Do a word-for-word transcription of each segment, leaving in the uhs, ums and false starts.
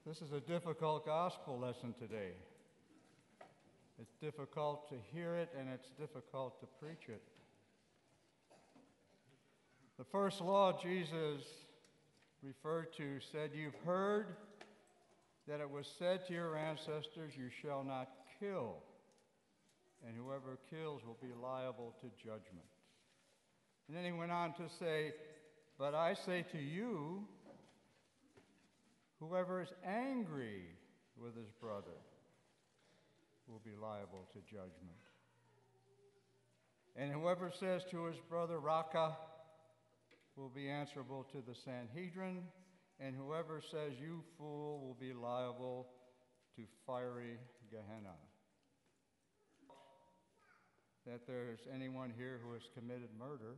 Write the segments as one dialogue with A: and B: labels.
A: This is a difficult gospel lesson today. It's difficult to hear it, and it's difficult to preach it. The first law Jesus referred to said, "You've heard that it was said to your ancestors, 'You shall not kill, and whoever kills will be liable to judgment.'" And then he went on to say, "But I say to you, whoever is angry with his brother will be liable to judgment. And whoever says to his brother, 'Raca,' will be answerable to the Sanhedrin, and whoever says, 'You fool,' will be liable to fiery Gehenna." That there's anyone here who has committed murder,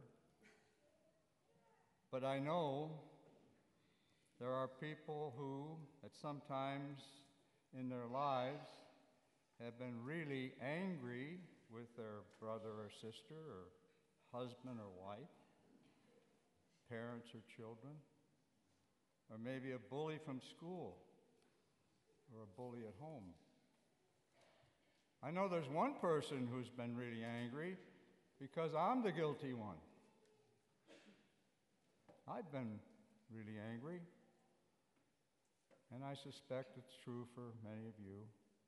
A: but I know there are people who, at some times in their lives, have been really angry with their brother or sister or husband or wife, parents or children, or maybe a bully from school or a bully at home. I know there's one person who's been really angry because I'm the guilty one. I've been really angry, and I suspect it's true for many of you.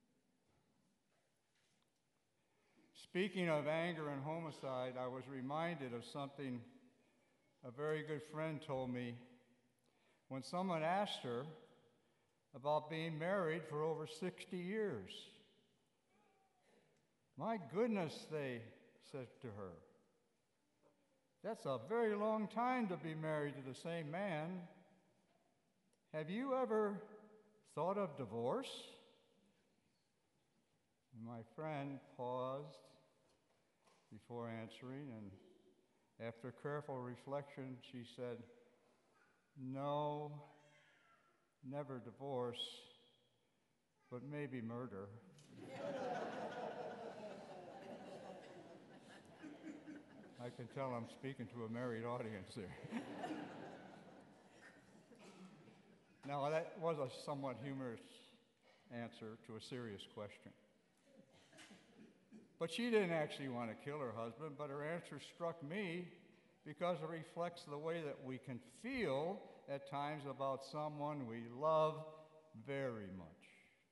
A: Speaking of anger and homicide, I was reminded of something a very good friend told me when someone asked her about being married for over sixty years. "My goodness," they said to her, "that's a very long time to be married to the same man. Have you ever thought of divorce?" And my friend paused before answering, and after careful reflection, she said, "No, never divorce, but maybe murder." I can tell I'm speaking to a married audience there. Now, that was a somewhat humorous answer to a serious question. But she didn't actually want to kill her husband, but her answer struck me because it reflects the way that we can feel at times about someone we love very much.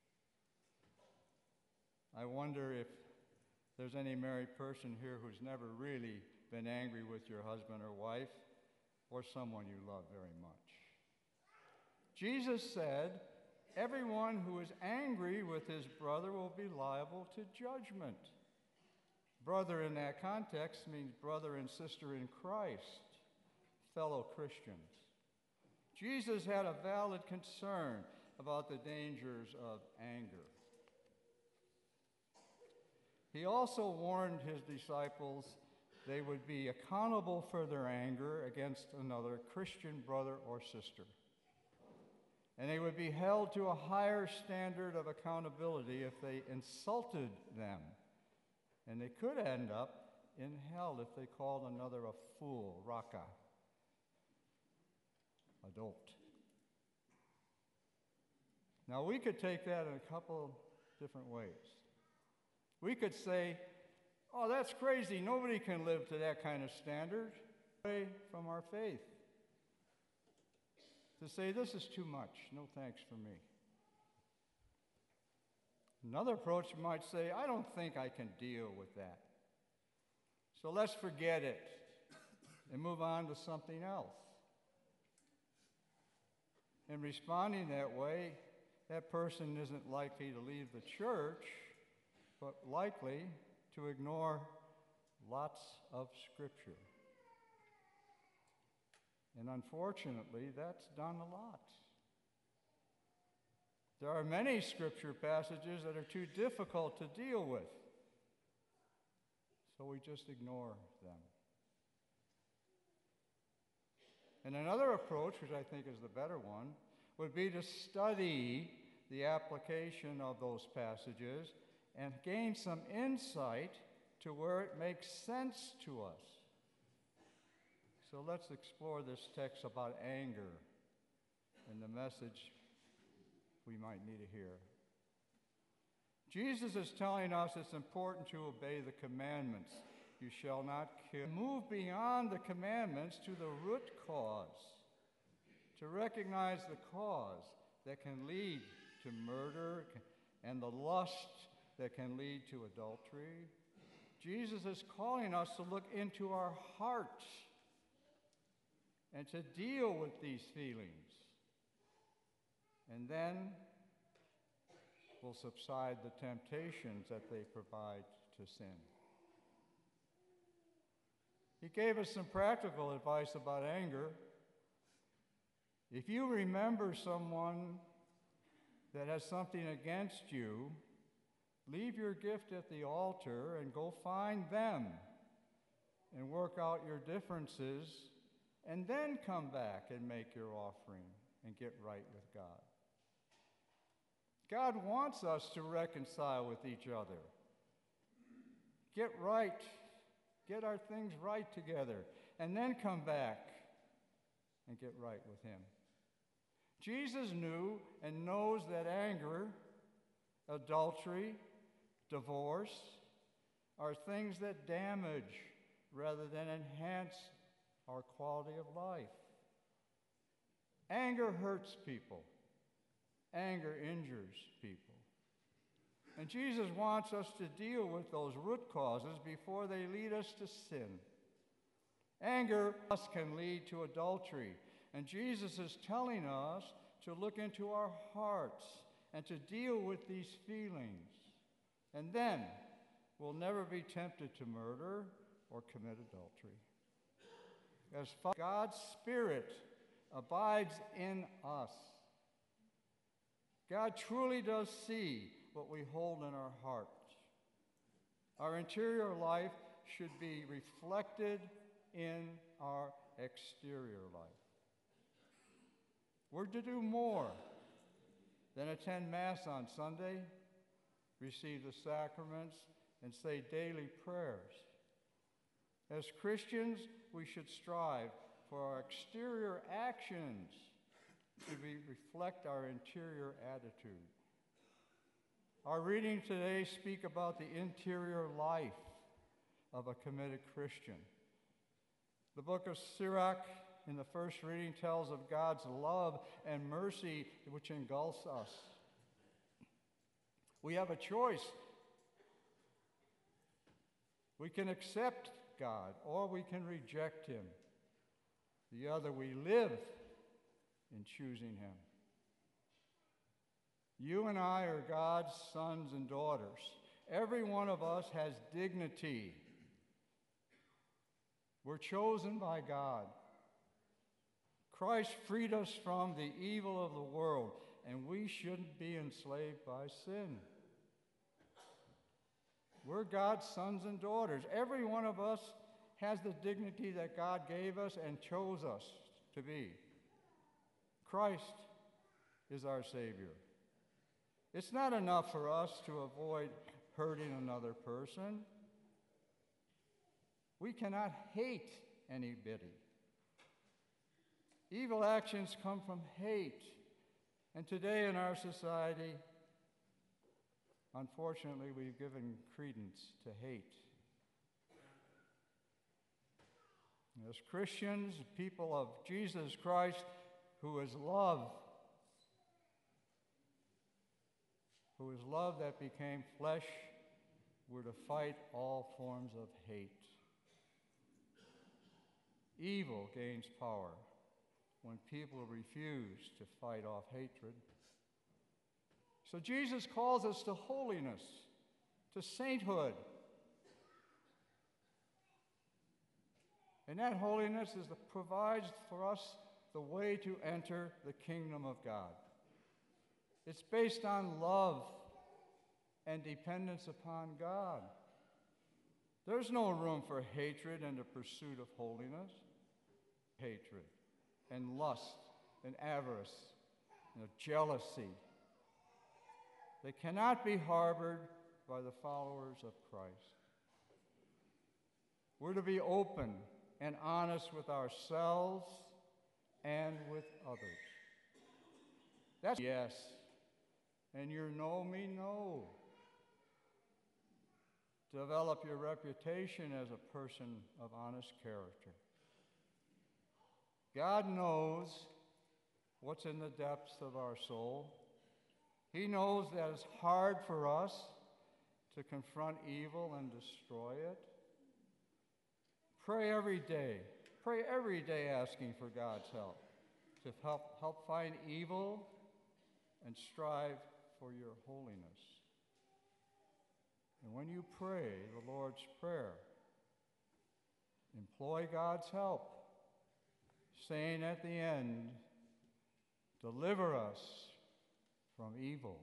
A: I wonder if there's any married person here who's never really been angry with your husband or wife or someone you love very much. Jesus said, "Everyone who is angry with his brother will be liable to judgment." Brother in that context means brother and sister in Christ, fellow Christians. Jesus had a valid concern about the dangers of anger. He also warned his disciples they would be accountable for their anger against another Christian brother or sister. And they would be held to a higher standard of accountability if they insulted them. And they could end up in hell if they called another a fool, Raca, a dolt. Now, we could take that in a couple different ways. We could say, "Oh, that's crazy. Nobody can live to that kind of standard." Away from our faith. To say, "This is too much. No thanks for me." Another approach might say, "I don't think I can deal with that. So let's forget it and move on to something else." In responding that way, that person isn't likely to leave the church, but likely to ignore lots of Scripture. And unfortunately, that's done a lot. There are many Scripture passages that are too difficult to deal with, so we just ignore them. And another approach, which I think is the better one, would be to study the application of those passages and gain some insight to where it makes sense to us. So let's explore this text about anger and the message we might need to hear. Jesus is telling us it's important to obey the commandments. You shall not kill. Move beyond the commandments to the root cause, to recognize the cause that can lead to murder and the lust that can lead to adultery. Jesus is calling us to look into our hearts and to deal with these feelings. And then will subside the temptations that they provide to sin. He gave us some practical advice about anger. If you remember someone that has something against you, leave your gift at the altar and go find them and work out your differences, and then come back and make your offering and get right with God. God wants us to reconcile with each other. Get right. Get our things right together, and then come back and get right with him. Jesus knew and knows that anger, adultery, divorce are things that damage rather than enhance our quality of life. Anger hurts people. Anger injures people. And Jesus wants us to deal with those root causes before they lead us to sin. Anger can lead to adultery. And Jesus is telling us to look into our hearts and to deal with these feelings. And then we'll never be tempted to murder or commit adultery. As God's Spirit abides in us, God truly does see what we hold in our hearts. Our interior life should be reflected in our exterior life. We're to do more than attend Mass on Sunday, receive the sacraments, and say daily prayers. As Christians, we should strive for our exterior actions to be, reflect our interior attitude. Our reading today speak about the interior life of a committed Christian. The book of Sirach in the first reading tells of God's love and mercy which engulfs us. We have a choice. We can accept God or we can reject him. The other, we live in choosing him. You and I are God's sons and daughters. Every one of us has dignity. We're chosen by God. Christ freed us from the evil of the world, and we shouldn't be enslaved by sin. We're God's sons and daughters. Every one of us has the dignity that God gave us and chose us to be. Christ is our Savior. It's not enough for us to avoid hurting another person. We cannot hate anybody. Evil actions come from hate. And today in our society, unfortunately, we've given credence to hate. As Christians, people of Jesus Christ, who is love, who is love that became flesh, we're to fight all forms of hate. Evil gains power when people refuse to fight off hatred. So Jesus calls us to holiness, to sainthood. And that holiness is the, provides for us the way to enter the kingdom of God. It's based on love and dependence upon God. There's no room for hatred and the pursuit of holiness. Hatred and lust and avarice and jealousy. They cannot be harbored by the followers of Christ. We're to be open and honest with ourselves and with others. That's yes. and your know me know. Develop your reputation as a person of honest character. God knows what's in the depths of our soul. He knows that it's hard for us to confront evil and destroy it. Pray every day. Pray every day asking for God's help to help, help find evil and strive for your holiness. And when you pray the Lord's Prayer, employ God's help, saying at the end, deliver us from evil.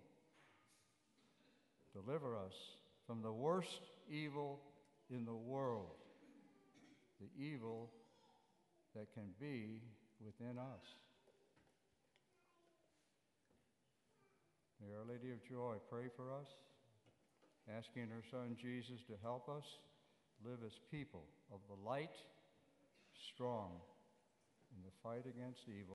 A: Deliver us from the worst evil in the world, the evil that can be within us. May Our Lady of Joy pray for us, asking her Son Jesus to help us live as people of the light, strong in the fight against evil.